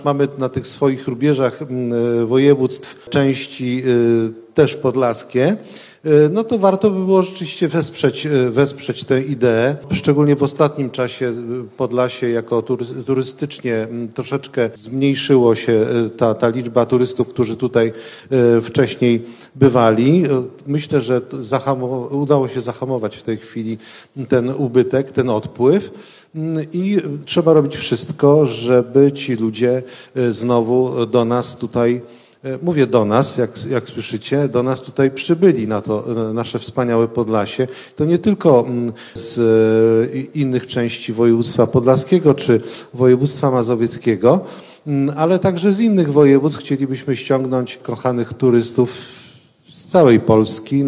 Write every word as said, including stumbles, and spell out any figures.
Mamy na tych swoich rubieżach województw części też podlaskie, no to warto by było rzeczywiście wesprzeć, wesprzeć tę ideę. Szczególnie w ostatnim czasie Podlasie jako turystycznie troszeczkę zmniejszyło się ta, ta liczba turystów, którzy tutaj wcześniej bywali. Myślę, że udało się zahamować w tej chwili ten ubytek, ten odpływ. I trzeba robić wszystko, żeby ci ludzie znowu do nas tutaj, mówię do nas, jak, jak słyszycie, do nas tutaj przybyli na to nasze wspaniałe Podlasie. To nie tylko z innych części województwa podlaskiego czy województwa mazowieckiego, ale także z innych województw chcielibyśmy ściągnąć kochanych turystów z całej Polski.